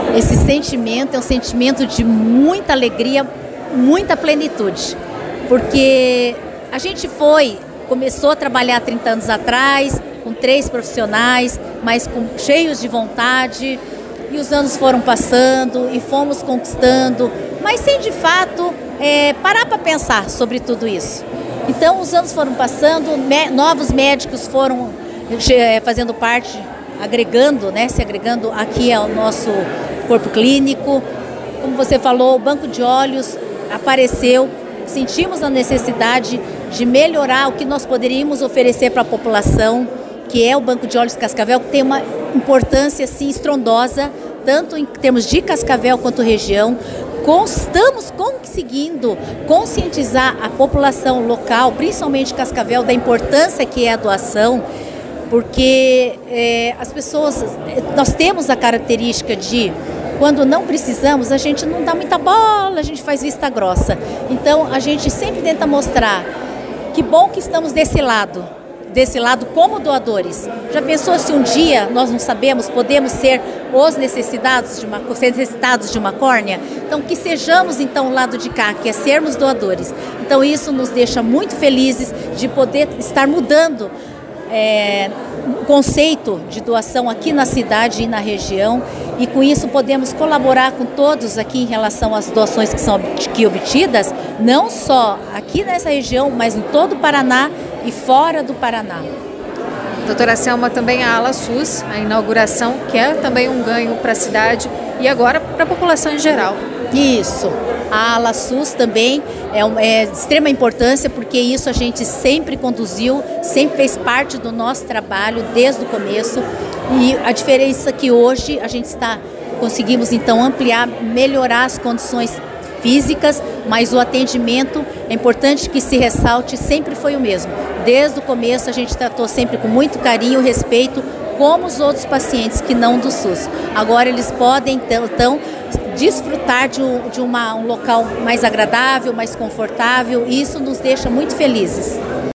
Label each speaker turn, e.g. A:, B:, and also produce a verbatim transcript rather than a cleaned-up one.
A: Esse sentimento é um sentimento de muita alegria, muita plenitude, porque a gente foi, começou a trabalhar há trinta anos atrás, com três profissionais, mas com, cheios de vontade, e os anos foram passando e fomos conquistando, mas sem de fato é, parar para pensar sobre tudo isso. Então os anos foram passando, me, novos médicos foram é, fazendo parte, agregando, né, se agregando aqui ao nosso corpo clínico. Como você falou, o banco de olhos apareceu, sentimos a necessidade de melhorar o que nós poderíamos oferecer para a população, que é o Banco de Olhos Cascavel, que tem uma importância assim, estrondosa, tanto em termos de Cascavel quanto região. Estamos conseguindo conscientizar a população local, principalmente Cascavel, da importância que é a doação, porque é, as pessoas, nós temos a característica de, quando não precisamos, a gente não dá muita bola, a gente faz vista grossa. Então, a gente sempre tenta mostrar que bom que estamos desse lado, desse lado como doadores. Já pensou se um dia, nós não sabemos, podemos ser os necessitados de uma, necessitados de uma córnea? Então, que sejamos então o lado de cá, que é sermos doadores. Então, isso nos deixa muito felizes de poder estar mudando É, o conceito de doação aqui na cidade e na região, e com isso podemos colaborar com todos aqui em relação às doações que são aqui obtidas, não só aqui nessa região, mas em todo o Paraná e fora do Paraná.
B: Doutora Selma, também a Ala SUS, a inauguração, que é também um ganho para a cidade e agora para a população em geral.
A: Isso, a Ala SUS também é, é de extrema importância, porque isso a gente sempre conduziu, sempre fez parte do nosso trabalho desde o começo, e a diferença é que hoje a gente está, conseguimos então ampliar, melhorar as condições físicas, mas o atendimento, é importante que se ressalte, sempre foi o mesmo. Desde o começo a gente tratou sempre com muito carinho, respeito, como os outros pacientes que não do SUS. Agora eles podem então, então desfrutar de, um, de uma, um local mais agradável, mais confortável, e isso nos deixa muito felizes.